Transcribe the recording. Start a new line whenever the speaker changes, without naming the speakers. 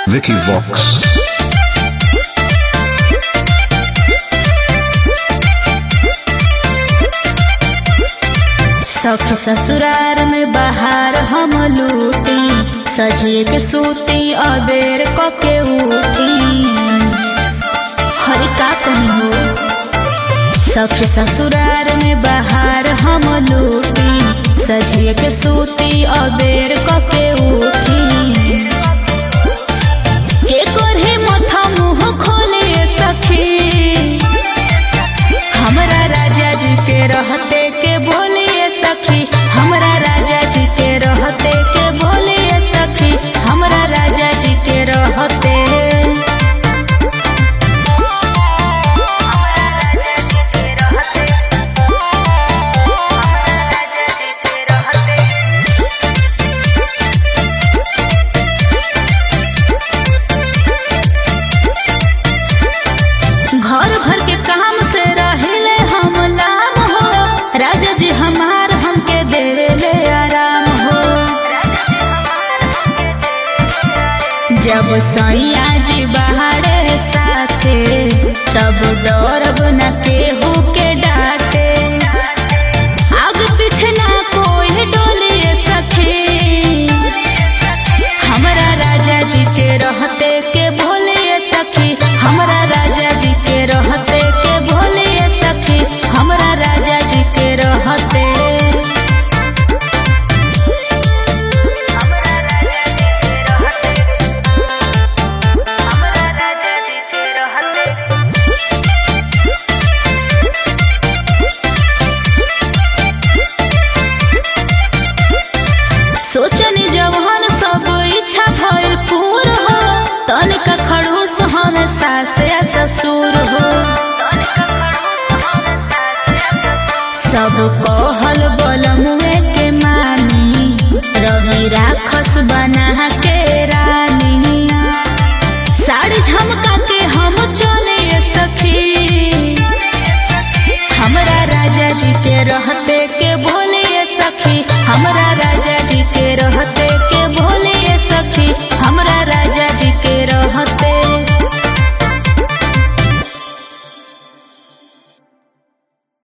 Vicky Vox.
सखी ससुरार में बाहर हम लूटी, सजिए के सूती अबेर कके उठी। हरी का कहीं हो सखी ससुरार में बाहर हम लूटी, सजिए के सूती अबेर कके उठी। के कोरे माथा मुंह खोले सखी, हमरा राजा जी के रहते के बोलिए सखी, हमरा राजा जी के रहते के बोलिए सखी, हमरा राजा जी के रहते। घर भर के काम से रहिले हम लाम हो, राजा जी हमार हमके देले आराम हो। जब सैया जी बाहरे साथे, तब डरब न केहू के डांटे। आगे पीछे ना कोई डोलिए सखी, हमरा राजा जी के रहते के बोलिए सखी, हमरा राजा जी के रहते के बोलिए सखी, हमरा राजा जी के रहते। सोचनी जवान सब इच्छा भइल पूर हो, तनिका खड़ूस हमें सास या ससुर हो। सब कहल बलमुए के मानी, रवि राखस बना